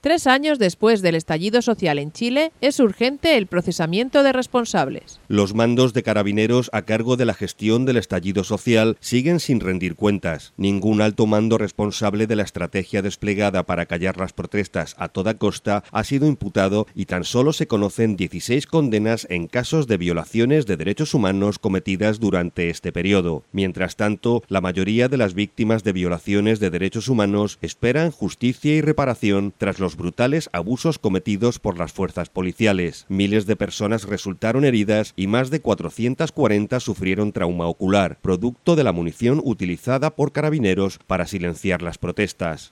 3 años después del estallido social en Chile, es urgente el procesamiento de responsables. Los mandos de Carabineros a cargo de la gestión del estallido social siguen sin rendir cuentas. Ningún alto mando responsable de la estrategia desplegada para callar las protestas a toda costa ha sido imputado y tan solo se conocen 16 condenas en casos de violaciones de derechos humanos cometidas durante este periodo. Mientras tanto, la mayoría de las víctimas de violaciones de derechos humanos esperan justicia y reparación tras los brutales abusos cometidos por las fuerzas policiales. Miles de personas resultaron heridas y más de 440 sufrieron trauma ocular, producto de la munición utilizada por Carabineros para silenciar las protestas.